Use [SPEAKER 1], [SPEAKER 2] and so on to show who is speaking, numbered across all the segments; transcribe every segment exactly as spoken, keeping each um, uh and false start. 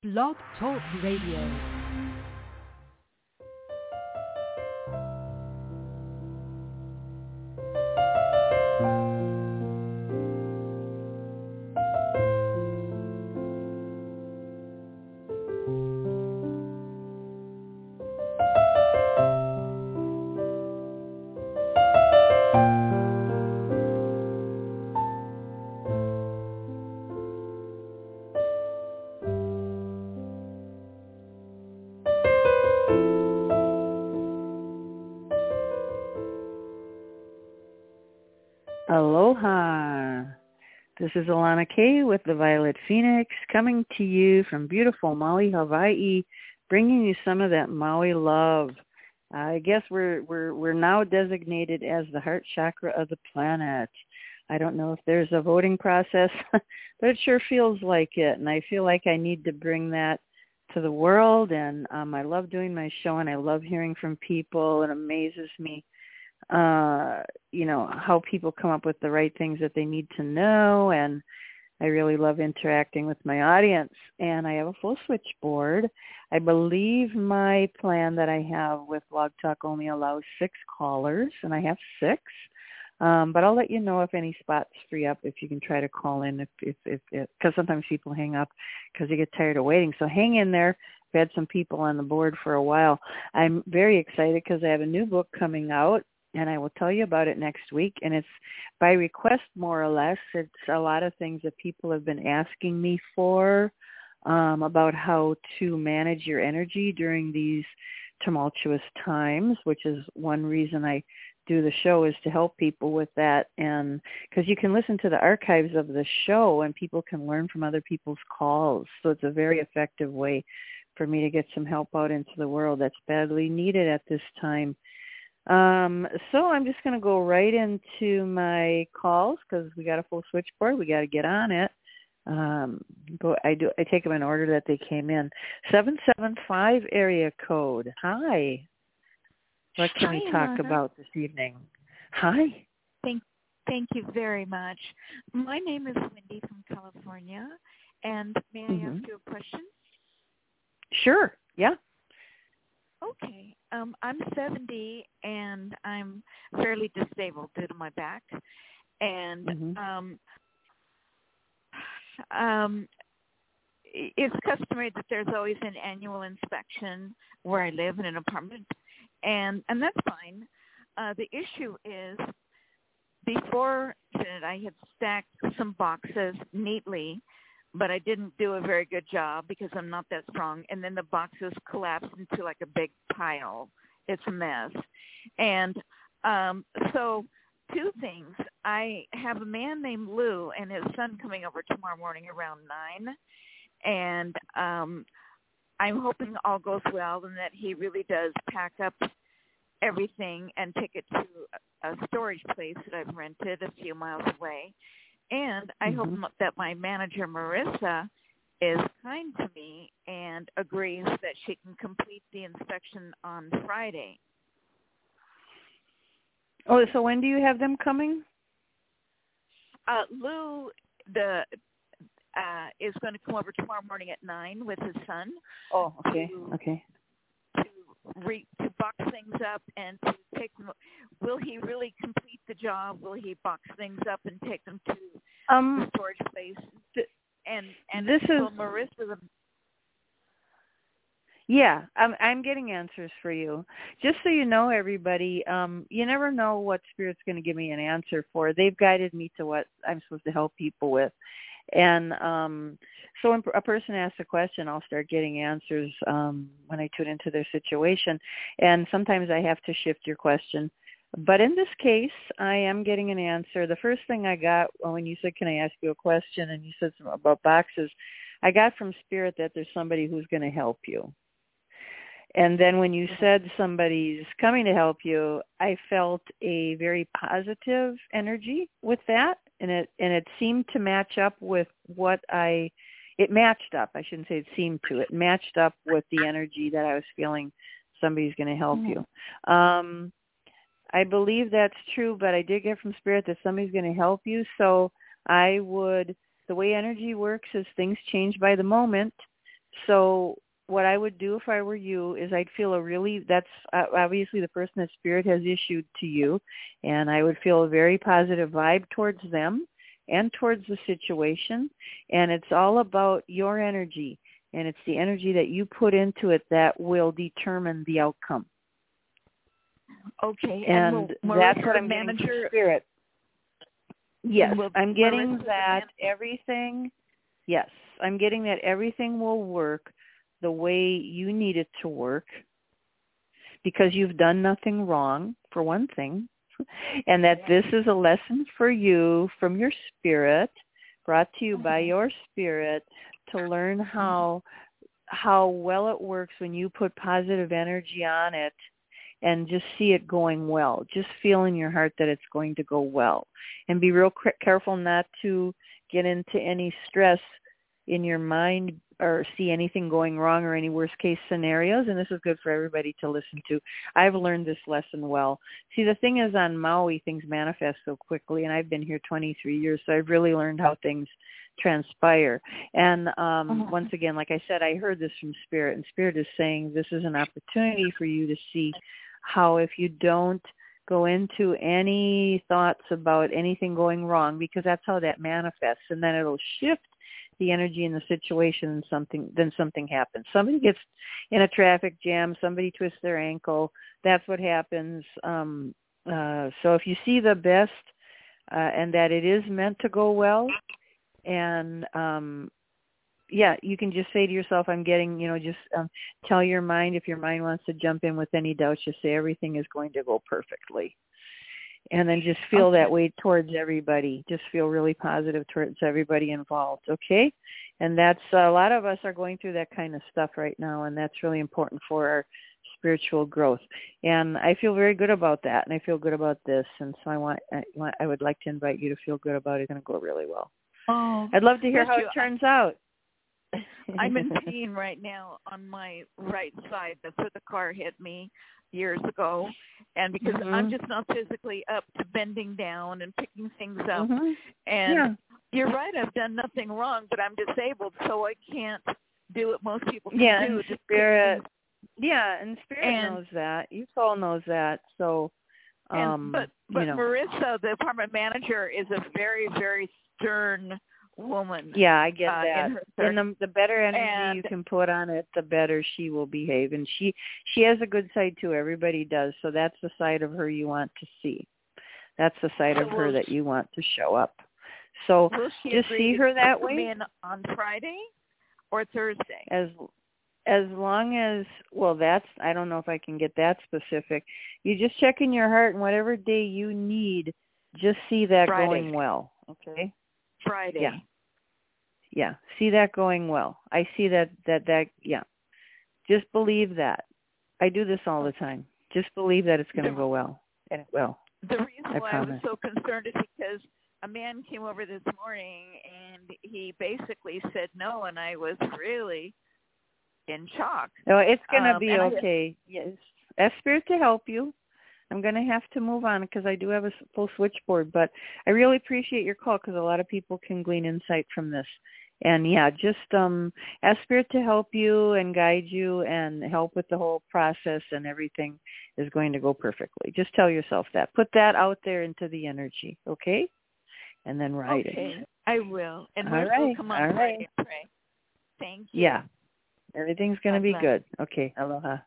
[SPEAKER 1] Blog Talk Radio. Aloha. This is Alana Kay with the Violet Phoenix coming to you from beautiful Maui, Hawaii, bringing you some of that Maui love. I guess we're we're we're now designated as the heart chakra of the planet. I don't know if there's a voting process, but it sure feels like it, and I feel like I need to bring that to the world. And um, I love doing my show, and I love hearing from people. It amazes me. Uh, you know, how people come up with the right things that they need to know. And I really love interacting with my audience. And I have a full switchboard. I believe my plan that I have with Blog Talk only allows six callers, and I have six. Um, but I'll let you know if any spots free up, if you can try to call in, if if if because sometimes people hang up because they get tired of waiting. So hang in there. I've had some people on the board for a while. I'm very excited because I have a new book coming out, and I will tell you about it next week. And it's by request, more or less. It's a lot of things that people have been asking me for, um, about how to manage your energy during these tumultuous times, which is one reason I do the show, is to help people with that. And because you can listen to the archives of the show and people can learn from other people's calls. So it's a very effective way for me to get some help out into the world that's badly needed at this time. Um, so I'm just going to go right into my calls because we got a full switchboard. We got to get on it. Um, go, I do. I take them in order that they came in. seven seven five area code. Hi. What can
[SPEAKER 2] Hi,
[SPEAKER 1] we talk
[SPEAKER 2] Alana.
[SPEAKER 1] about this evening? Hi.
[SPEAKER 2] Thank, thank you very much. My name is Wendy from California, and may I
[SPEAKER 1] Mm-hmm.
[SPEAKER 2] ask you a question?
[SPEAKER 1] Sure. Yeah.
[SPEAKER 2] Okay. Um, I'm seventy, and I'm fairly disabled due to my back. And
[SPEAKER 1] Mm-hmm.
[SPEAKER 2] um, um, it's customary that there's always an annual inspection where I live in an apartment, and, and that's fine. Uh, the issue is before that I had stacked some boxes neatly, but I didn't do a very good job because I'm not that strong. And then the boxes collapsed into like a big pile. It's a mess. And um, so two things. I have a man named Lou and his son coming over tomorrow morning around nine. And um, I'm hoping all goes well and that he really does pack up everything and take it to a storage place that I've rented a few miles away. And I
[SPEAKER 1] Mm-hmm.
[SPEAKER 2] hope that my manager, Marissa, is kind to me and agrees that she can complete the inspection on Friday.
[SPEAKER 1] Oh, so when do you have them coming?
[SPEAKER 2] Uh, Lou the, uh, is going to come over tomorrow morning at nine with his son.
[SPEAKER 1] Oh, okay.
[SPEAKER 2] To,
[SPEAKER 1] Okay.
[SPEAKER 2] to, re, to box things up and to take them. Will he really complete the job? Will he box things up and take them to
[SPEAKER 1] Um,
[SPEAKER 2] the storage place?
[SPEAKER 1] th-
[SPEAKER 2] And and
[SPEAKER 1] this
[SPEAKER 2] will
[SPEAKER 1] is
[SPEAKER 2] Marissa?
[SPEAKER 1] Yeah, I'm I'm getting answers for you. Just so you know, everybody, um, you never know what Spirit's going to give me an answer for. They've guided me to what I'm supposed to help people with. And um, so when a person asks a question, I'll start getting answers um, when I tune into their situation. And sometimes I have to shift your question. But in this case, I am getting an answer. The first thing I got well, when you said, can I ask you a question, and you said something about boxes, I got from Spirit that there's somebody who's going to help you. And then when you said somebody's coming to help you, I felt a very positive energy with that, and it and it seemed to match up with what I, it matched up. I shouldn't say it seemed to. It matched up with the energy that I was feeling. Somebody's going to help
[SPEAKER 2] Mm-hmm.
[SPEAKER 1] you. Um, I believe that's true, but I did get from Spirit that somebody's going to help you. So I would, the way energy works is things change by the moment. So what I would do if I were you is I'd feel a really, that's uh, obviously the person that Spirit has issued to you, and I would feel a very positive vibe towards them and towards the situation, and it's all about your energy, and it's the energy that you put into it that will determine the outcome.
[SPEAKER 2] Okay,
[SPEAKER 1] and,
[SPEAKER 2] and will
[SPEAKER 1] that's
[SPEAKER 2] Marissa,
[SPEAKER 1] what I'm
[SPEAKER 2] manager,
[SPEAKER 1] getting from Spirit. Yes,
[SPEAKER 2] will
[SPEAKER 1] I'm getting
[SPEAKER 2] Marissa,
[SPEAKER 1] that
[SPEAKER 2] man-
[SPEAKER 1] everything, yes, I'm getting that everything will work the way you need it to work, because you've done nothing wrong, for one thing, and that this is a lesson for you from your spirit, brought to you by your spirit, to learn how how well it works when you put positive energy on it and just see it going well. Just feel in your heart that it's going to go well. And be real careful not to get into any stress in your mind or see anything going wrong or any worst case scenarios. And this is good for everybody to listen to. I've learned this lesson well. See, the thing is, on Maui, things manifest so quickly, and I've been here twenty-three years, so I've really learned how things transpire. And um, uh-huh. once again, like I said, I heard this from Spirit, and Spirit is saying this is an opportunity for you to see how, if you don't go into any thoughts about anything going wrong, because that's how that manifests, and then it'll shift the energy in the situation, and something then something happens. Somebody gets in a traffic jam, somebody twists their ankle. That's what happens. Um, uh, so if you see the best uh, and that it is meant to go well, and um, yeah, you can just say to yourself, I'm getting, you know, just um, tell your mind, if your mind wants to jump in with any doubts, just say everything is going to go perfectly. And then just feel okay. that way towards everybody. Just feel really positive towards everybody involved, okay? And that's, uh, a lot of us are going through that kind of stuff right now, and that's really important for our spiritual growth. And I feel very good about that, and I feel good about this. And so I want, I, want, I would like to invite you to feel good about it. It's going to go really well.
[SPEAKER 2] Oh,
[SPEAKER 1] I'd love to hear how
[SPEAKER 2] you.
[SPEAKER 1] it turns out.
[SPEAKER 2] I'm in pain right now on my right side. That's where the car hit me years ago, and because mm-hmm. I'm just not physically up to bending down and picking things up.
[SPEAKER 1] Mm-hmm.
[SPEAKER 2] And
[SPEAKER 1] yeah.
[SPEAKER 2] you're right, I've done nothing wrong, but I'm disabled, so I can't do what most people can
[SPEAKER 1] yeah,
[SPEAKER 2] do.
[SPEAKER 1] And spirit, yeah, and Spirit
[SPEAKER 2] and,
[SPEAKER 1] knows that. You all knows that. So, um,
[SPEAKER 2] and, but but
[SPEAKER 1] you know.
[SPEAKER 2] Marissa, the apartment manager, is a very, very stern woman.
[SPEAKER 1] Yeah, I get
[SPEAKER 2] uh,
[SPEAKER 1] that.
[SPEAKER 2] And
[SPEAKER 1] the, the better energy
[SPEAKER 2] and,
[SPEAKER 1] you can put on it, the better she will behave. And she she has a good side too. Everybody does. So that's the side of her you want to see. That's the side
[SPEAKER 2] so
[SPEAKER 1] of her that you want to show up. So just see her that way.
[SPEAKER 2] In on Friday or Thursday?
[SPEAKER 1] As as long as, well, that's, I don't know if I can get that specific. You just check in your heart, and whatever day you need, just see that
[SPEAKER 2] Friday.
[SPEAKER 1] going well. Okay.
[SPEAKER 2] Friday.
[SPEAKER 1] Yeah. Yeah. See that going well. I see that, that, that, yeah. Just believe that. I do this all the time. Just believe that it's going to go well. And it will.
[SPEAKER 2] The reason
[SPEAKER 1] I
[SPEAKER 2] why
[SPEAKER 1] promise.
[SPEAKER 2] I was so concerned is because a man came over this morning and he basically said no, and I was really in shock.
[SPEAKER 1] No, it's going to
[SPEAKER 2] um,
[SPEAKER 1] be okay. I, yes. Ask Spirit to help you. I'm going to have to move on because I do have a full switchboard, but I really appreciate your call because a lot of people can glean insight from this. And yeah, just um, ask Spirit to help you and guide you and help with the whole process, and everything is going to go perfectly. Just tell yourself that. Put that out there into the energy, okay? And then write
[SPEAKER 2] okay,
[SPEAKER 1] it.
[SPEAKER 2] I will. And
[SPEAKER 1] all
[SPEAKER 2] Marissa
[SPEAKER 1] right.
[SPEAKER 2] will come on
[SPEAKER 1] all
[SPEAKER 2] Friday
[SPEAKER 1] right.
[SPEAKER 2] and pray. Thank you.
[SPEAKER 1] Yeah. Everything's going to be
[SPEAKER 2] bless.
[SPEAKER 1] good. Okay. Aloha.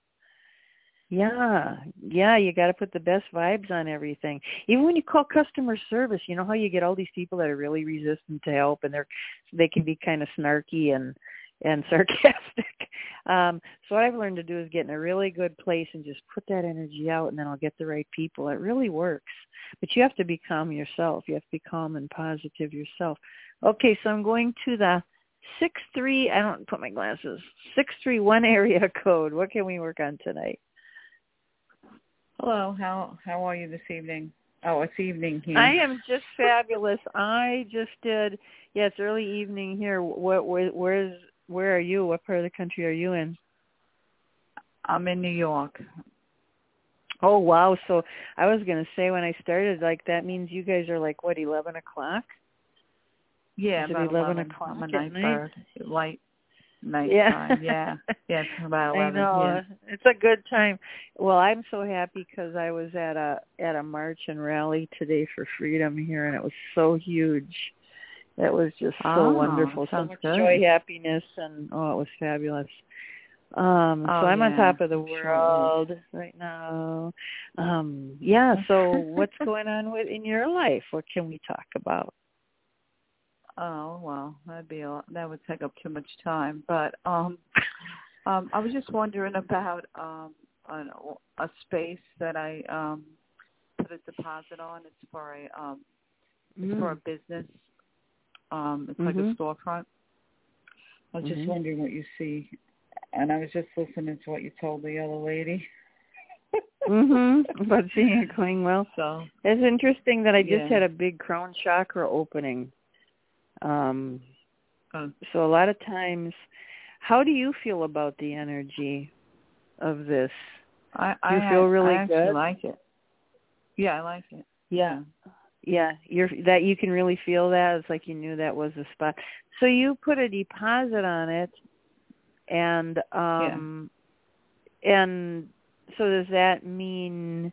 [SPEAKER 1] Yeah, yeah, you got to put the best vibes on everything. Even when you call customer service, you know how you get all these people that are really resistant to help, and they're they can be kind of snarky and and sarcastic. Um, so what I've learned to do is get in a really good place and just put that energy out, and then I'll get the right people. It really works. But you have to be calm yourself. You have to be calm and positive yourself. Okay, so I'm going to the six three. I don't put my glasses. six three one area code. What can we work on tonight?
[SPEAKER 3] Hello, how how are you this evening? Oh, it's evening here.
[SPEAKER 1] I am just fabulous. I just did. Yeah, it's early evening here. Where, where, where's where are you? What part of the country are you in?
[SPEAKER 3] I'm in New York.
[SPEAKER 1] Oh wow! So I was gonna say when I started, like that means you guys are like what, eleven o'clock?
[SPEAKER 3] Yeah,
[SPEAKER 1] Is
[SPEAKER 3] about
[SPEAKER 1] it eleven
[SPEAKER 3] eleven.
[SPEAKER 1] o'clock
[SPEAKER 3] I'm a
[SPEAKER 1] at
[SPEAKER 3] night
[SPEAKER 1] night?
[SPEAKER 3] bird. Light. nice
[SPEAKER 1] Yeah.
[SPEAKER 3] time. Yeah, yeah, it's about
[SPEAKER 1] I
[SPEAKER 3] eleven.
[SPEAKER 1] know.
[SPEAKER 3] Yeah.
[SPEAKER 1] It's a good time. Well, I'm so happy because I was at a at a march and rally today for freedom here, and it was so huge. That was just so
[SPEAKER 3] Oh,
[SPEAKER 1] wonderful. So
[SPEAKER 3] sounds
[SPEAKER 1] much
[SPEAKER 3] good.
[SPEAKER 1] joy, happiness, and oh, it was fabulous. Um,
[SPEAKER 3] Oh,
[SPEAKER 1] so I'm
[SPEAKER 3] yeah,
[SPEAKER 1] on top of the
[SPEAKER 3] I'm sure it
[SPEAKER 1] world right now. Um, yeah. So what's going on with in your life? What can we talk about?
[SPEAKER 3] Oh, well, that'd be a, that would take up too much time. But um, um, I was just wondering about um, an, a space that I um, put a deposit on. It's for a um, it's
[SPEAKER 1] Mm.
[SPEAKER 3] for a business. Um, it's
[SPEAKER 1] Mm-hmm.
[SPEAKER 3] like a storefront. I was
[SPEAKER 1] Mm-hmm.
[SPEAKER 3] just wondering what you see, and I was just listening to what you told the other lady.
[SPEAKER 1] Mm-hmm. About seeing it going well.
[SPEAKER 3] So
[SPEAKER 1] it's interesting that I just
[SPEAKER 3] yeah.
[SPEAKER 1] had a big crown chakra opening. Um,
[SPEAKER 3] Oh.
[SPEAKER 1] so a lot of times, how do you feel about the energy of this?
[SPEAKER 3] I,
[SPEAKER 1] Do you
[SPEAKER 3] I,
[SPEAKER 1] feel really
[SPEAKER 3] I actually
[SPEAKER 1] good?
[SPEAKER 3] like it. Yeah, I like it.
[SPEAKER 1] Yeah. Yeah, you're that you can really feel that. It's like you knew that was the spot. So you put a deposit on it, and um, yeah. and so does that mean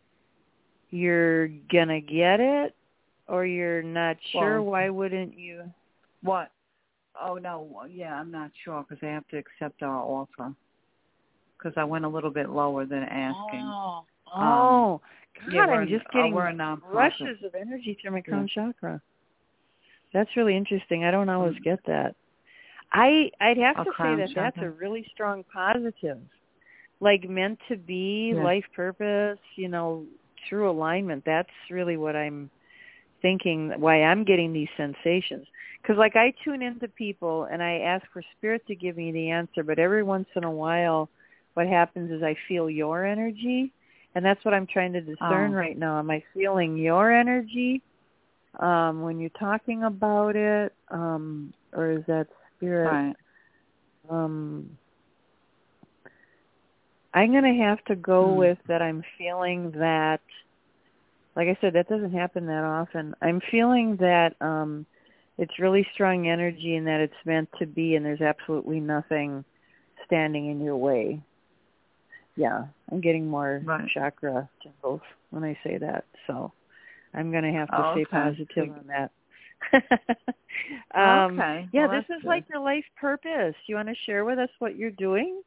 [SPEAKER 1] you're gonna get it, or you're not sure?
[SPEAKER 3] Well,
[SPEAKER 1] Why wouldn't you?
[SPEAKER 3] What? Oh no, yeah, I'm not sure because they have to accept our offer because I went a little bit lower than asking.
[SPEAKER 1] Oh,
[SPEAKER 3] um,
[SPEAKER 1] oh, God!
[SPEAKER 3] yeah,
[SPEAKER 1] I'm just getting
[SPEAKER 3] uh, we're a non-profit.
[SPEAKER 1] rushes of energy through my crown
[SPEAKER 3] yeah.
[SPEAKER 1] chakra. That's really interesting. I don't always
[SPEAKER 3] Mm.
[SPEAKER 1] get that. I I'd have
[SPEAKER 3] A
[SPEAKER 1] to say
[SPEAKER 3] crown
[SPEAKER 1] that
[SPEAKER 3] chakra.
[SPEAKER 1] that's a really strong positive, like meant to be,
[SPEAKER 3] yeah.
[SPEAKER 1] life purpose. You know, true alignment. That's really what I'm thinking. Why I'm getting these sensations. Because like I tune into people and I ask for spirit to give me the answer, but every once in a while, what happens is I feel your energy, and that's what I'm trying to discern
[SPEAKER 3] Oh.
[SPEAKER 1] right now. Am I feeling your energy um, when you're talking about it, um, or is that spirit?
[SPEAKER 3] Right.
[SPEAKER 1] Um, I'm going to have to go
[SPEAKER 3] mm.
[SPEAKER 1] with that I'm feeling that, like I said, that doesn't happen that often. I'm feeling that um, it's really strong energy and that it's meant to be, and there's absolutely nothing standing in your way. Yeah, I'm getting more
[SPEAKER 3] right.
[SPEAKER 1] chakra tingles when I say that, so I'm going to have to
[SPEAKER 3] oh,
[SPEAKER 1] stay
[SPEAKER 3] okay.
[SPEAKER 1] positive on that. um,
[SPEAKER 3] okay.
[SPEAKER 1] Yeah,
[SPEAKER 3] well,
[SPEAKER 1] this is
[SPEAKER 3] good.
[SPEAKER 1] like your life purpose. You want to share with us what you're doing?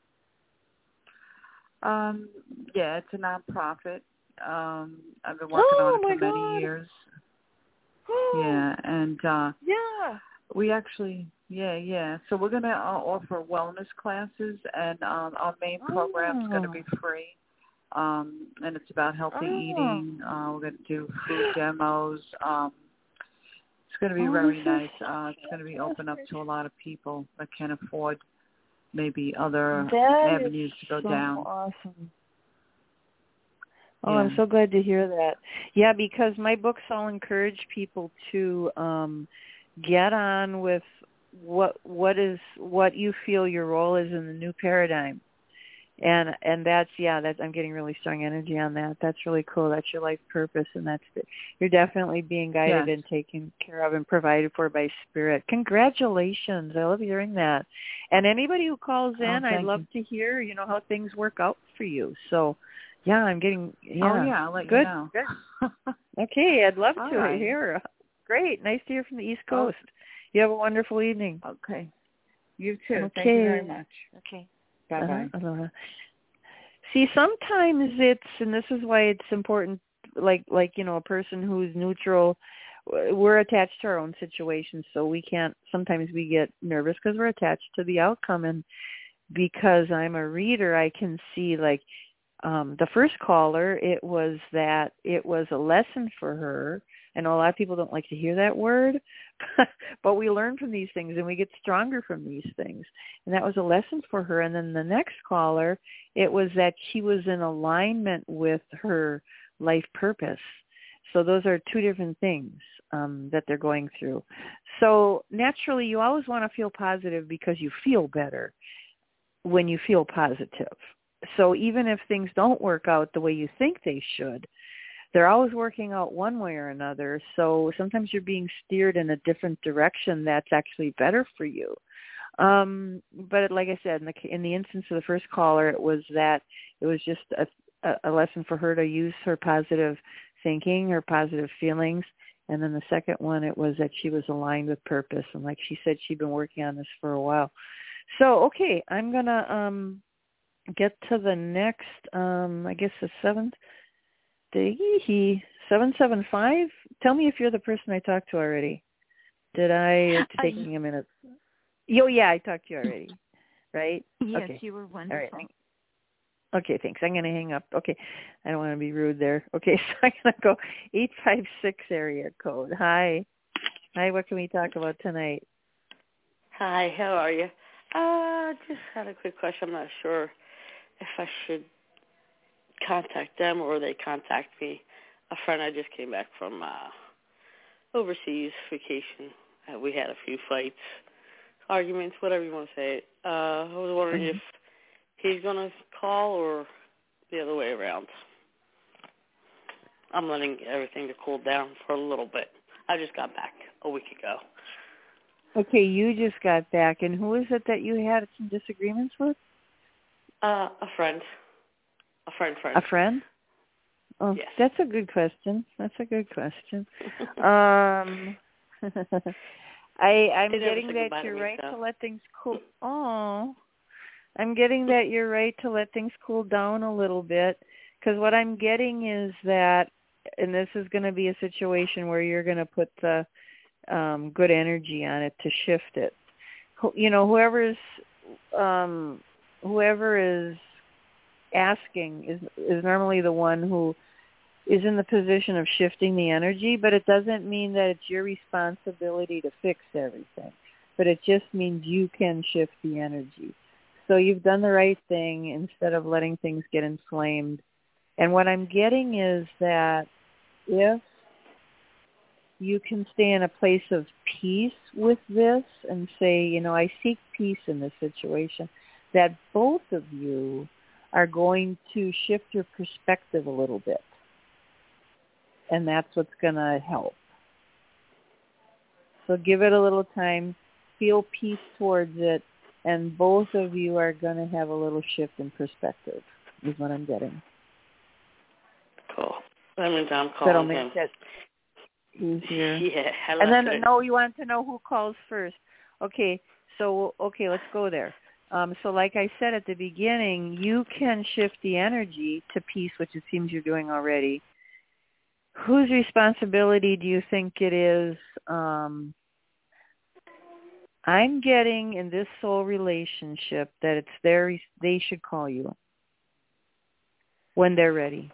[SPEAKER 3] Um, yeah, it's a nonprofit. Um, I've been working
[SPEAKER 1] oh,
[SPEAKER 3] on it
[SPEAKER 1] my
[SPEAKER 3] for many
[SPEAKER 1] God.
[SPEAKER 3] years. Yeah, and uh,
[SPEAKER 1] yeah.
[SPEAKER 3] we actually, yeah, yeah. So we're going to uh, offer wellness classes, and um, our main program is going to be free. Um, and it's about healthy
[SPEAKER 1] oh.
[SPEAKER 3] eating. Uh, we're going to do food demos. Um, it's going to be
[SPEAKER 1] oh,
[SPEAKER 3] very nice.
[SPEAKER 1] So
[SPEAKER 3] uh, it's going to be open up to a lot of people that can afford maybe other
[SPEAKER 1] that
[SPEAKER 3] avenues to go
[SPEAKER 1] so
[SPEAKER 3] down.
[SPEAKER 1] Awesome. Oh,
[SPEAKER 3] yeah.
[SPEAKER 1] I'm so glad to hear that. Yeah, because my books all encourage people to um, get on with what what is what you feel your role is in the new paradigm, and and that's yeah, that's I'm getting really strong energy on that. That's really cool. That's your life purpose, and that's the, you're definitely being guided
[SPEAKER 3] Yes.
[SPEAKER 1] and taken care of and provided for by spirit. Congratulations! I love hearing that. And anybody who calls in,
[SPEAKER 3] Oh,
[SPEAKER 1] I'd love
[SPEAKER 3] you.
[SPEAKER 1] to hear you know how things work out for you. So. Yeah, I'm getting, yeah.
[SPEAKER 3] Oh, yeah, I'll let
[SPEAKER 1] good,
[SPEAKER 3] you know.
[SPEAKER 1] Good. Okay, I'd love
[SPEAKER 3] All
[SPEAKER 1] to
[SPEAKER 3] right.
[SPEAKER 1] hear. Great. Nice to hear from the East
[SPEAKER 3] Oh.
[SPEAKER 1] Coast. You have a wonderful evening.
[SPEAKER 3] Okay. You too.
[SPEAKER 1] Okay.
[SPEAKER 3] Thank you very much.
[SPEAKER 1] Okay.
[SPEAKER 3] Bye-bye.
[SPEAKER 1] Uh-huh. Uh-huh. See, sometimes it's, and this is why it's important, like, like you know, a person who's neutral, we're attached to our own situation, so we can't, sometimes we get nervous because we're attached to the outcome. And because I'm a reader, I can see, like, Um, the first caller, it was that it was a lesson for her. I know a lot of people don't like to hear that word, but we learn from these things and we get stronger from these things. And that was a lesson for her. And then the next caller, it was that she was in alignment with her life purpose. So those are two different things um, that they're going through. So naturally, you always want to feel positive because you feel better when you feel positive. So even if things don't work out the way you think they should, they're always working out one way or another. So sometimes you're being steered in a different direction that's actually better for you. Um, but like I said, in the in the instance of the first caller, it was that it was just a, a lesson for her to use her positive thinking, her positive feelings. And then the second one, it was that she was aligned with purpose. And like she said, she'd been working on this for a while. So, okay, I'm going to um, get to the next, um, I guess the seventh, the seven seven five. Tell me if you're the person I talked to already. Did I, it's taking a minute. Oh, yeah, I talked to you already, right?
[SPEAKER 2] Yes,
[SPEAKER 1] okay.
[SPEAKER 2] you were wonderful.
[SPEAKER 1] All right. Okay, thanks. I'm going to hang up. Okay, I don't want to be rude there. Okay, so I'm going to go eight five six area code. Hi. Hi, what can we talk about tonight?
[SPEAKER 4] Hi, how are you? Uh, just had a quick question. I'm not sure if I should contact them or they contact me. A friend I just came back from uh, overseas vacation. Uh, we had a few fights, arguments, whatever you want to say. Uh, I was wondering mm-hmm. if he's going to call or the other way around. I'm letting everything to cool down for a little bit. I just got back a week ago.
[SPEAKER 1] Okay, you just got back. And who is it that you had some disagreements with?
[SPEAKER 4] Uh, a friend. A friend, friend.
[SPEAKER 1] A friend? Oh,
[SPEAKER 4] yes.
[SPEAKER 1] That's a good question. That's a good question. um, I, I'm getting that you're right to let things cool. Oh, I'm getting that you're right to let things cool down a little bit, because what I'm getting is that, and this is going to be a situation where you're going to put the um, good energy on it to shift it. You know, whoever's um, whoever is asking is is normally the one who is in the position of shifting the energy, but it doesn't mean that it's your responsibility to fix everything. But it just means you can shift the energy. So you've done the right thing instead of letting things get inflamed. And what I'm getting is that if you can stay in a place of peace with this and say, you know, I seek peace in this situation, that both of you are going to shift your perspective a little bit. And that's what's going to help. So give it a little time, feel peace towards it, and both of you are going to have a little shift in perspective, is what I'm getting.
[SPEAKER 4] Cool. That means I'm calling
[SPEAKER 1] That'll make
[SPEAKER 4] him.
[SPEAKER 1] that easier.
[SPEAKER 4] Yeah. I
[SPEAKER 1] and then,
[SPEAKER 4] it.
[SPEAKER 1] no, you want to know who calls first. Okay, so, okay, let's go there. Um, so like I said at the beginning, you can shift the energy to peace, which it seems you're doing already. Whose responsibility do you think it is? Um, I'm getting in this soul relationship that it's their, they should call you when they're ready.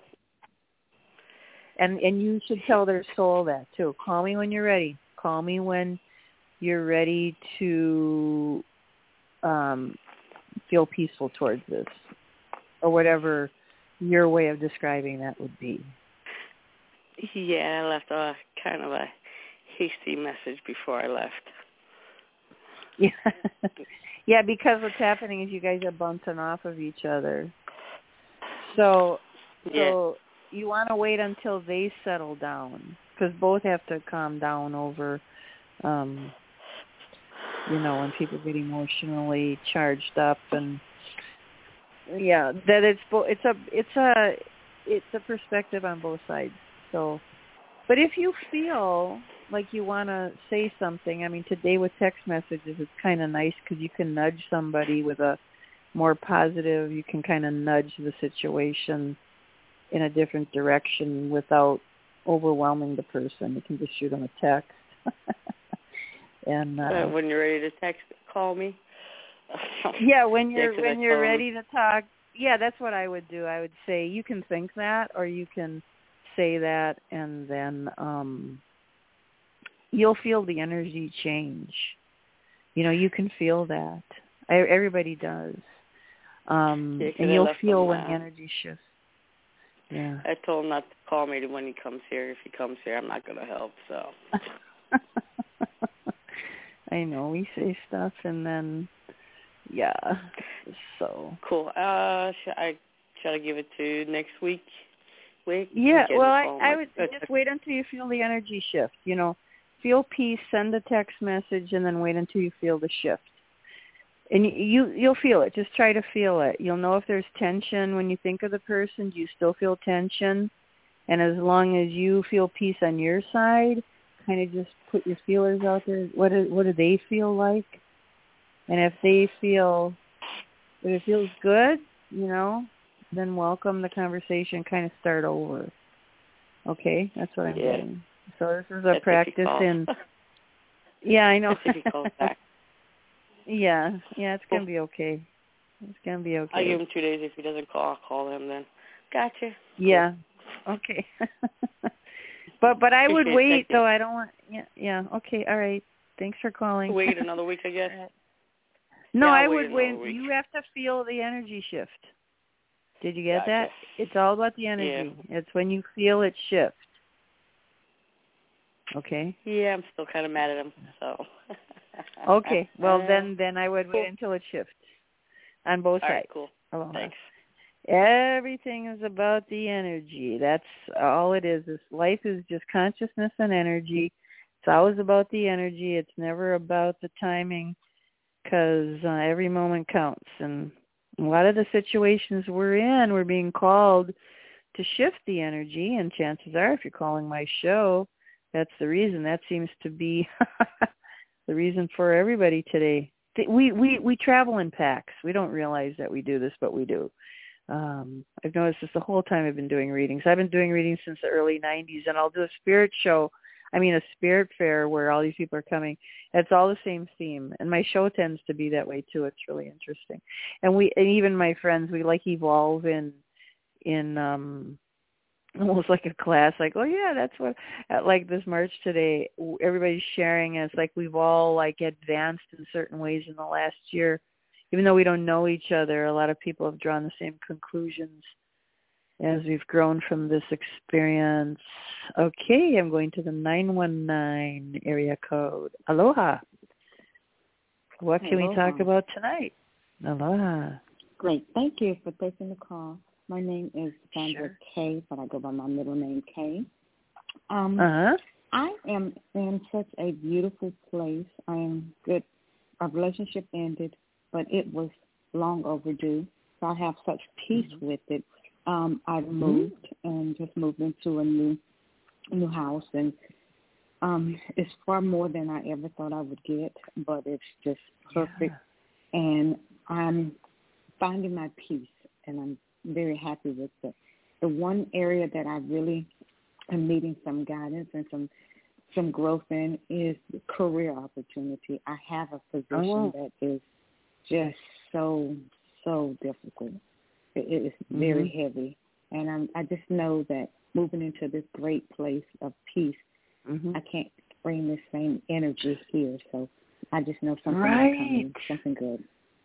[SPEAKER 1] And and you should tell their soul that too. Call me when you're ready. Call me when you're ready to um, feel peaceful towards this, or whatever your way of describing that would be.
[SPEAKER 4] Yeah, I left a kind of a hasty message before I left.
[SPEAKER 1] Yeah, yeah, because what's happening is you guys are bouncing off of each other. So,
[SPEAKER 4] yeah.
[SPEAKER 1] so you want to wait until they settle down, because both have to calm down over, um, you know, when people get emotionally charged up, and yeah, that it's bo- it's a it's a it's a perspective on both sides. So, but if you feel like you want to say something, I mean, today with text messages, it's kind of nice because you can nudge somebody with a more positive, you can kind of nudge the situation in a different direction without overwhelming the person. You can just shoot them a text. and uh,
[SPEAKER 4] uh, when you're ready to text, call me.
[SPEAKER 1] yeah, when you're
[SPEAKER 4] yeah,
[SPEAKER 1] when you're ready to talk, yeah, that's what I would do. I would say you can think that, or you can say that, and then um, you'll feel the energy change. You know, you can feel that. I, everybody does. Um,
[SPEAKER 4] yeah,
[SPEAKER 1] and you'll feel
[SPEAKER 4] him,
[SPEAKER 1] when
[SPEAKER 4] uh,
[SPEAKER 1] the energy shifts. Yeah.
[SPEAKER 4] I told him not to call me when he comes here. If he comes here, I'm not going to help, so.
[SPEAKER 1] I know. We say stuff, and then, yeah, so.
[SPEAKER 4] Cool. Uh, should I, should I give it to next week? Week?
[SPEAKER 1] Yeah,
[SPEAKER 4] Weekend
[SPEAKER 1] well, I,
[SPEAKER 4] call
[SPEAKER 1] I
[SPEAKER 4] my,
[SPEAKER 1] would just wait until you feel the energy shift. You know, feel peace, send a text message, and then wait until you feel the shift. And you, you'll feel it. Just try to feel it. You'll know if there's tension when you think of the person. Do you still feel tension? And as long as you feel peace on your side, kind of just put your feelers out there. What do, what do they feel like? And if they feel, if it feels good, you know, then welcome the conversation, kind of start over. Okay? That's what I'm
[SPEAKER 4] yeah.
[SPEAKER 1] doing. So this is a
[SPEAKER 4] That's
[SPEAKER 1] practice in, yeah, I know.
[SPEAKER 4] That's if he calls back.
[SPEAKER 1] Yeah, yeah, it's
[SPEAKER 4] Cool.
[SPEAKER 1] going to be okay. It's going to be okay.
[SPEAKER 4] I'll give him two days. If he doesn't call, I'll call him then. Gotcha.
[SPEAKER 1] Yeah. Okay. but but I
[SPEAKER 4] Appreciate
[SPEAKER 1] would
[SPEAKER 4] it.
[SPEAKER 1] wait,
[SPEAKER 4] Thank you.
[SPEAKER 1] though. I don't want, yeah, yeah. Okay, all right. Thanks for calling.
[SPEAKER 4] Wait another week, I guess.
[SPEAKER 1] No,
[SPEAKER 4] Yeah,
[SPEAKER 1] I
[SPEAKER 4] I'll
[SPEAKER 1] would
[SPEAKER 4] wait.
[SPEAKER 1] wait.
[SPEAKER 4] Week.
[SPEAKER 1] You have to feel the energy shift. Did you get
[SPEAKER 4] Gotcha.
[SPEAKER 1] that? It's all about the energy.
[SPEAKER 4] Yeah.
[SPEAKER 1] It's when you feel it shift. Okay?
[SPEAKER 4] Yeah, I'm still kind of mad at him, so.
[SPEAKER 1] Okay. Well, then then I would
[SPEAKER 4] cool.
[SPEAKER 1] wait until it shifts on both
[SPEAKER 4] All
[SPEAKER 1] sides.
[SPEAKER 4] right, cool.
[SPEAKER 1] Aloha.
[SPEAKER 4] Thanks.
[SPEAKER 1] Everything is about the energy. That's all it is. This life is just consciousness and energy. It's always about the energy. It's never about the timing, because uh, every moment counts. And a lot of the situations we're in, we're being called to shift the energy. And chances are, if you're calling my show, that's the reason. That seems to be the reason for everybody today. We, we, we travel in packs. We don't realize that we do this, but we do. Um, I've noticed this the whole time I've been doing readings. I've been doing readings since the early nineties, and I'll do a spirit show, I mean a spirit fair where all these people are coming. It's all the same theme, and my show tends to be that way too. It's really interesting. And we, and even my friends, we like evolve in, in um, almost like a class, like, oh yeah, that's what, like this March today, everybody's sharing, and it's like we've all like advanced in certain ways in the last year. Even though we don't know each other, a lot of people have drawn the same conclusions as we've grown from this experience. Okay, I'm going to the nine one nine area code. Aloha. What can
[SPEAKER 5] Aloha.
[SPEAKER 1] we talk about tonight? Aloha.
[SPEAKER 5] Great. Thank you for taking the call. My name is Sandra
[SPEAKER 1] Sure.
[SPEAKER 5] K, but I go by my middle name K. Um,
[SPEAKER 1] Uh-huh.
[SPEAKER 5] I am in such a beautiful place. I am good. Our relationship ended, but it was long overdue. So I have such peace mm-hmm. with it. Um, I moved mm-hmm. and just moved into a new new house, and um, it's far more than I ever thought I would get, but it's just perfect. Yeah. And I'm finding my peace, and I'm very happy with it. The one area that I really am needing some guidance and some some growth in is the career opportunity. I have a position oh. that is just so, so difficult. It, it is very mm-hmm. heavy. And I'm, I just know that moving into this great place of peace, mm-hmm. I can't bring the same energy here. So I just know something
[SPEAKER 1] right.
[SPEAKER 5] is coming, something good.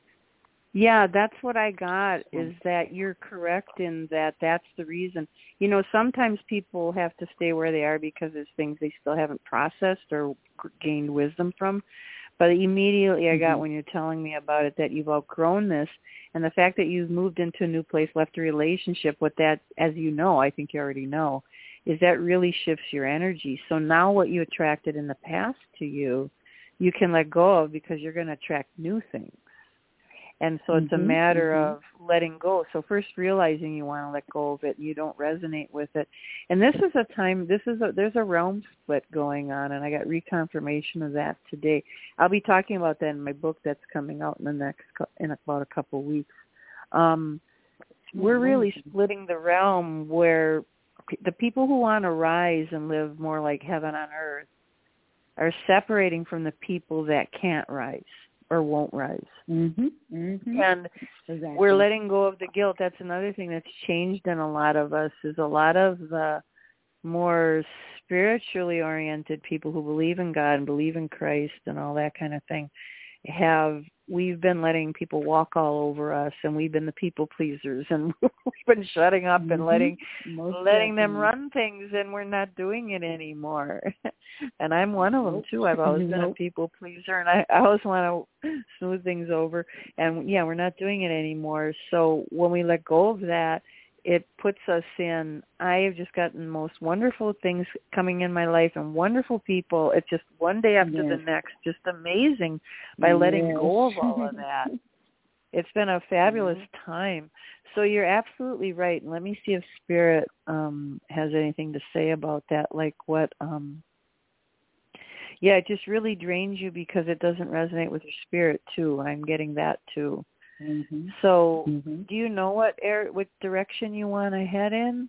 [SPEAKER 1] Yeah, that's what I got, is that you're correct in that that's the reason. You know, sometimes people have to stay where they are because there's things they still haven't processed or gained wisdom from. But immediately I got mm-hmm. when you're telling me about it that you've outgrown this, and the fact that you've moved into a new place, left a relationship, what that, as you know, I think you already know, is that really shifts your energy. So now what you attracted in the past to you, you can let go of because you're going to attract new things. And so it's mm-hmm, a matter mm-hmm. of letting go. So first realizing you want to let go of it, you don't resonate with it. And this is a time, this is a, there's a realm split going on, and I got reconfirmation of that today. I'll be talking about that in my book that's coming out in the next, in about a couple of weeks. Um, we're really splitting the realm where the people who want to rise and live more like heaven on earth are separating from the people that can't rise or won't rise.
[SPEAKER 5] Mm-hmm, mm-hmm.
[SPEAKER 1] And exactly. we're letting go of the guilt. That's another thing that's changed in a lot of us, is a lot of the more spiritually oriented people who believe in God and believe in Christ and all that kind of thing have, we've been letting people walk all over us, and we've been the people pleasers, and we've been shutting up mm-hmm. and letting Most letting them run things, and we're not doing it anymore. And I'm one of them nope. too. I've always been nope. a people pleaser, and I, I always want to smooth things over. And yeah, we're not doing it anymore. So when we let go of that, it puts us in, I have just gotten the most wonderful things coming in my life and wonderful people. It's just one day after
[SPEAKER 5] yes.
[SPEAKER 1] the next, just amazing by letting
[SPEAKER 5] yes.
[SPEAKER 1] go of all of that. It's been a fabulous
[SPEAKER 5] mm-hmm.
[SPEAKER 1] time. So you're absolutely right. And let me see if Spirit um, has anything to say about that, like what, um, yeah, it just really drains you because it doesn't resonate with your spirit, too. I'm getting that, too.
[SPEAKER 5] Mm-hmm.
[SPEAKER 1] So
[SPEAKER 5] mm-hmm.
[SPEAKER 1] do you know what air, what direction you want to head in?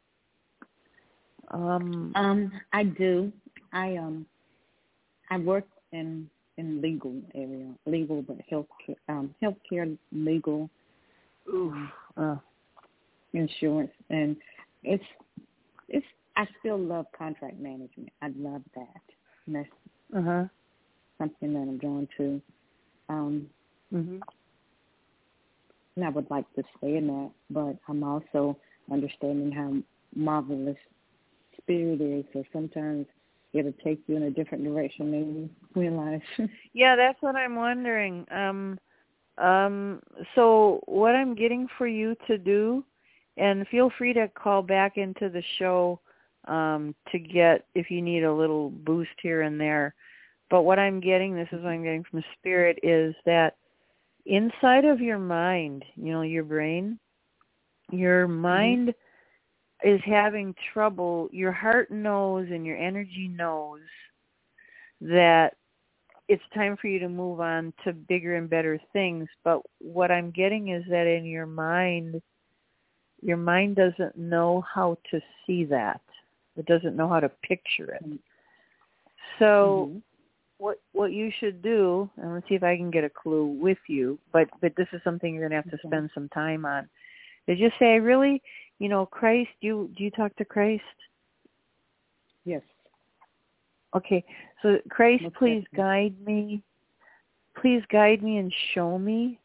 [SPEAKER 1] Um,
[SPEAKER 5] um, I do. I um, I work in in legal area, legal but healthcare, um, healthcare legal, um,
[SPEAKER 1] uh,
[SPEAKER 5] insurance, and it's it's. I still love contract management. I love that. And that's
[SPEAKER 1] uh-huh.
[SPEAKER 5] something that I'm drawn to. Um,
[SPEAKER 1] mm-hmm.
[SPEAKER 5] And I would like to stay in that, but I'm also understanding how marvelous spirit is. So sometimes it'll take you in a different direction than you realize.
[SPEAKER 1] Yeah, that's what I'm wondering. Um, um, so what I'm getting for you to do, and feel free to call back into the show um, to get, if you need a little boost here and there. But what I'm getting, this is what I'm getting from Spirit, is that inside of your mind, you know, your brain, your mind mm-hmm. is having trouble. Your heart knows and your energy knows that it's time for you to move on to bigger and better things. But what I'm getting is that in your mind, your mind doesn't know how to see that. It doesn't know how to picture it. So mm-hmm. What what you should do, and let's see if I can get a clue with you, but, but this is something you're going to have to okay. spend some time on, is just say, I really, you know, Christ, do you, do you talk to Christ?
[SPEAKER 5] Yes.
[SPEAKER 1] Okay, so Christ,
[SPEAKER 5] What's
[SPEAKER 1] please
[SPEAKER 5] that?
[SPEAKER 1] guide me. Please guide me and show me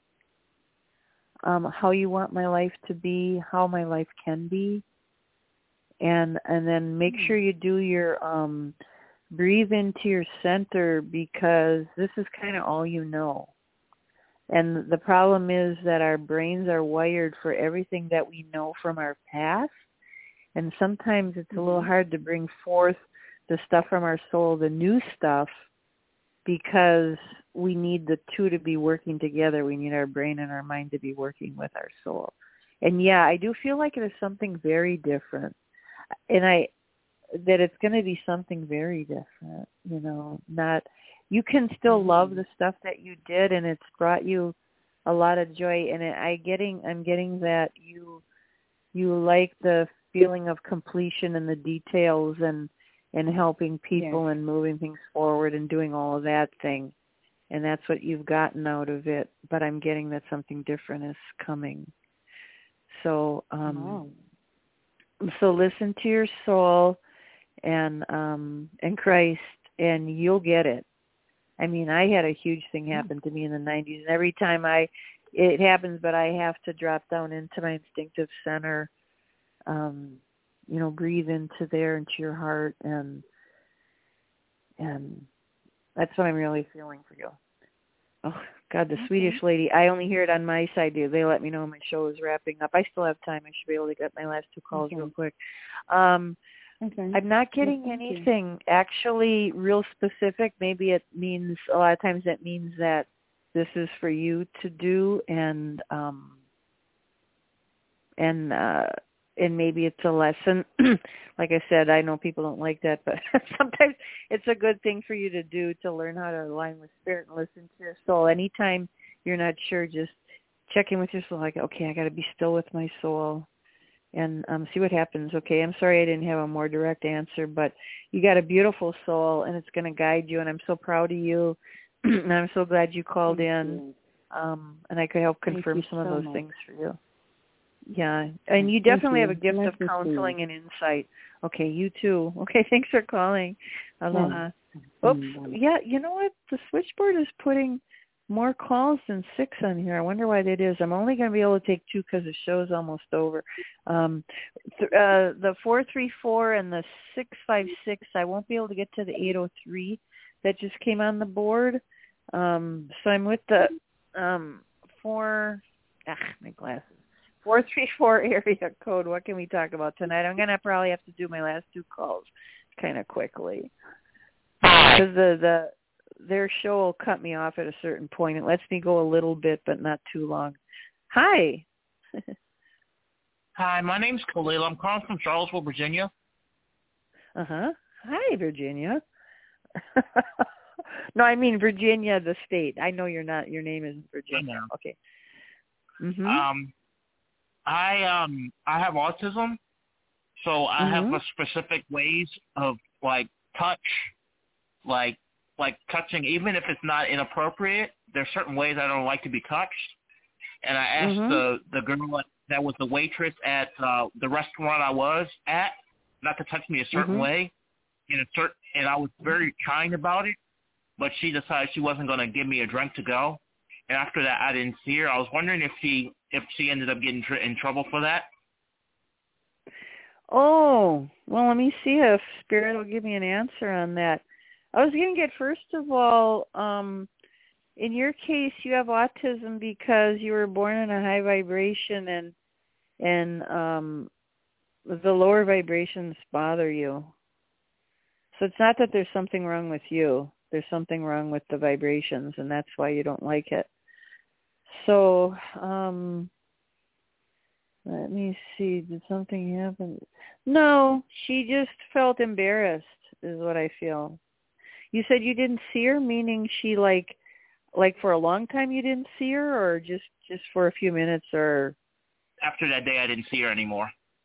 [SPEAKER 1] um, how you want my life to be, how my life can be, and and then make mm-hmm. sure you do your... Um, breathe into your center, because this is kind of all you know. And the problem is that our brains are wired for everything that we know from our past. And sometimes it's a little hard to bring forth the stuff from our soul, the new stuff, because we need the two to be working together. We need our brain and our mind to be working with our soul. And yeah, I do feel like it is something very different. And I, that it's going to be something very different, you know, not, you can still mm-hmm. love the stuff that you did, and it's brought you a lot of joy. And it, I getting, I'm getting that you, you like the feeling of completion and the details and, and helping people yes. and moving things forward and doing all of that thing. And that's what you've gotten out of it. But I'm getting that something different is coming. So, um, oh. so listen to your soul and um and Christ, and you'll get it. I mean, I had a huge thing happen to me in the nineties, and every time I it happens, but I have to drop down into my instinctive center, um, you know, breathe into there, into your heart, and and that's what I'm really feeling for you. Oh God, the okay. Swedish lady, I only hear it on my side. They let me know my show is wrapping up. I still have time. I should be able to get my last two calls okay. real quick. Um Okay. I'm not getting yes, anything you. actually real specific. Maybe it means, a lot of times it means that this is for you to do, and um, and uh, and maybe it's a lesson. Like I said, I know people don't like that, but sometimes it's a good thing for you to do, to learn how to align with spirit and listen to your soul. Anytime you're not sure, just check in with your soul. Like, okay, I got to be still with my soul. And um, see what happens. Okay, I'm sorry I didn't have a more direct answer, but you got a beautiful soul, and it's going to guide you, and I'm so proud of you, and I'm so glad you called Thank in, you. Um, and I could help confirm some so of those much. things for you. Yeah, and you definitely you. have a gift nice of counseling and insight. Okay, you too. Okay, thanks for calling. Aloha. Yeah. Oops, yeah, you know what? The switchboard is putting more calls than six on here. I wonder why that is. I'm only going to be able to take two because the show's almost over. Um, th- uh, the four three four and the six five six, I won't be able to get to the eight oh three that just came on the board. Um, so I'm with the um, four, ah, my glasses, four three four area code. What can we talk about tonight? I'm going to probably have to do my last two calls kind of quickly. Because the, the their show will cut me off at a certain point. It lets me go a little bit, but not too long. Hi.
[SPEAKER 6] Hi, my name's Khalil. I'm calling from Charlottesville, Virginia.
[SPEAKER 1] Uh-huh. Hi, Virginia. No, I mean Virginia, the state. I know you're not. Your name isn't Virginia. Okay. Mm-hmm.
[SPEAKER 6] Um, I um I have autism, so I
[SPEAKER 1] mm-hmm.
[SPEAKER 6] have a specific ways of like touch, like like touching, even if it's not inappropriate. There's certain ways I don't like to be touched, and I asked
[SPEAKER 1] mm-hmm.
[SPEAKER 6] the the girl that was the waitress at uh, the restaurant I was at not to touch me a certain
[SPEAKER 1] mm-hmm.
[SPEAKER 6] way, in a certain, and I was very kind about it. But she decided she wasn't going to give me a drink to go. And after that, I didn't see her. I was wondering if she if she ended up getting tr- in trouble for that.
[SPEAKER 1] Oh, well, let me see if Spirit will give me an answer on that. I was going to get, first of all, um, in your case, you have autism because you were born in a high vibration and and um, the lower vibrations bother you. So it's not that there's something wrong with you. There's something wrong with the vibrations, and that's why you don't like it. So, um, let me see. Did something happen? No, she just felt embarrassed, is what I feel. You said you didn't see her, meaning she, like, like for a long time you didn't see her, or just, just for a few minutes, or?
[SPEAKER 6] After that day, I didn't see her anymore.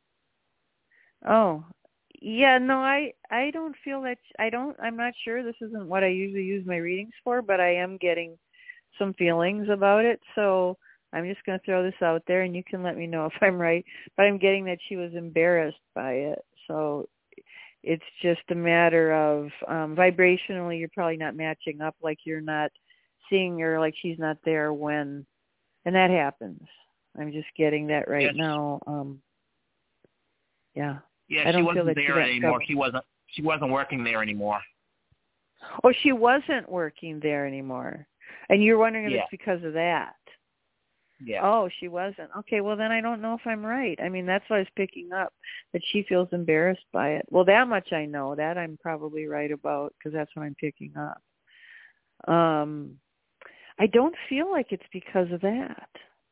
[SPEAKER 1] Oh, yeah, no, I I don't feel that, I don't, I'm not sure. This isn't what I usually use my readings for, but I am getting some feelings about it. So I'm just going to throw this out there, and you can let me know if I'm right. But I'm getting that she was embarrassed by it. So it's just a matter of um, vibrationally, you're probably not matching up, like you're not seeing her, like she's not there when, and that happens. I'm just getting that right
[SPEAKER 6] yes.
[SPEAKER 1] now. Um, yeah.
[SPEAKER 6] Yeah,
[SPEAKER 1] I don't
[SPEAKER 6] she wasn't
[SPEAKER 1] feel that
[SPEAKER 6] there anymore. She wasn't. She wasn't working there anymore.
[SPEAKER 1] Oh, she wasn't working there anymore, and you're wondering if
[SPEAKER 6] yeah.
[SPEAKER 1] it's because of that.
[SPEAKER 6] Yeah.
[SPEAKER 1] Oh, she wasn't. Okay, well then I don't know if I'm right. I mean, that's what I was picking up, that she feels embarrassed by it. Well, that much I know. That I'm probably right about, because that's what I'm picking up. Um, I don't feel like it's because of that.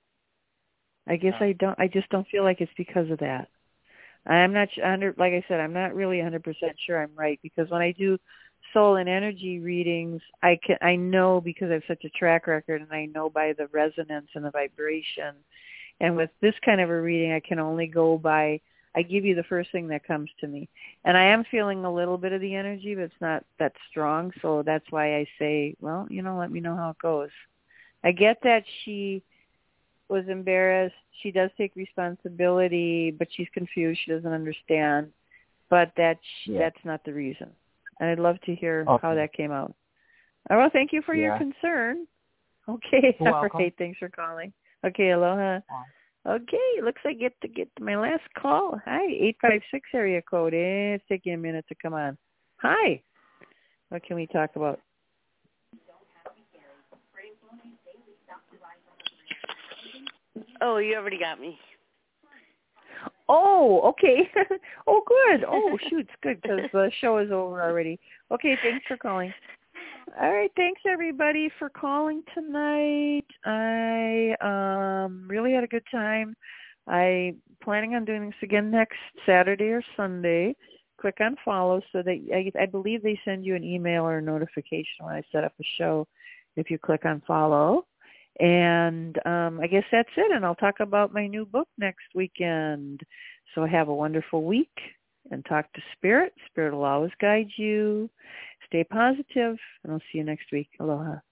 [SPEAKER 1] I guess
[SPEAKER 6] no.
[SPEAKER 1] I don't. I just don't feel like it's because of that. I'm not under, like I said, I'm not really one hundred percent sure I'm right, because when I do soul and energy readings, I can, I know, because I have such a track record, and I know by the resonance and the vibration. And with this kind of a reading, I can only go by, I give you the first thing that comes to me. And I am feeling a little bit of the energy, but it's not that strong. So that's why I say, well, you know, let me know how it goes. I get that she was embarrassed. She does take responsibility, but she's confused. She doesn't understand. But that's, yeah. that's not the reason. And I'd love to hear okay. how that came out. Oh, well, thank you for yeah. your concern. Okay.
[SPEAKER 6] You're
[SPEAKER 1] All
[SPEAKER 6] welcome.
[SPEAKER 1] right. Thanks for calling. Okay. Aloha. Bye. Okay. Looks like I get to get to my last call. Hi. eight five six area code. It's taking a minute to come on. Hi. What can we talk about?
[SPEAKER 4] Oh, you already got me.
[SPEAKER 1] Oh, okay. Oh, good. Oh, shoot, it's good, because the show is over already. Okay, thanks for calling. All right, thanks, everybody, for calling tonight. I um really had a good time. I'm planning on doing this again next Saturday or Sunday. Click on follow so that I, I believe they send you an email or a notification when I set up a show if you click on follow. And um, I guess that's it, and I'll talk about my new book next weekend. So have a wonderful week, and talk to Spirit. Spirit will always guide you. Stay positive, and I'll see you next week. Aloha.